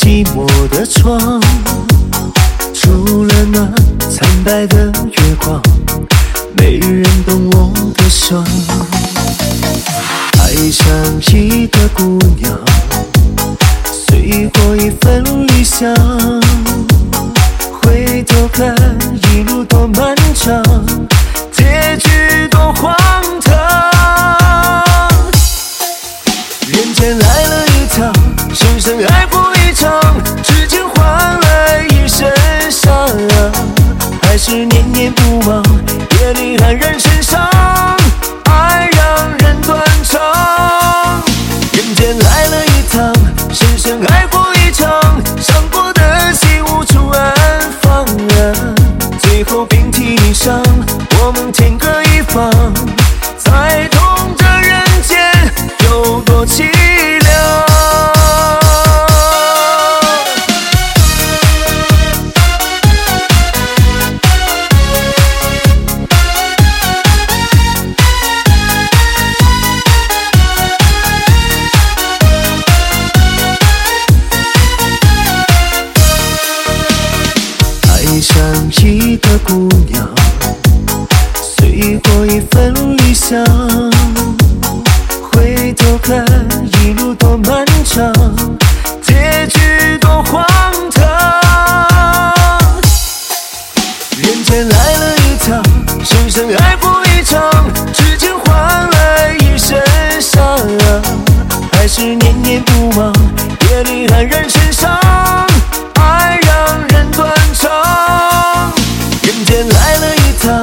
寂寞的窗，除了那苍白的月光，没人懂我的伤。爱上一个姑娘，随过一份理想，回头看一路多漫长，结局多荒唐。人间来了一趟，深深爱过一场，至今换来一身伤，还是念念不忘，夜里黯然神伤，爱让人断肠。人间来了一趟，深深爱过一场，伤过的心无处安放，最后遍体鳞伤，我们天各一方，才懂这人间有多凄凉。爱上一个姑娘，随过一份理想，回头看一路多漫长，结局多荒唐。人间来了一趟，深深爱过一场，至今换来一身伤，还是念念不忘，夜里黯然神伤，爱让人断肠。人间来了一趟，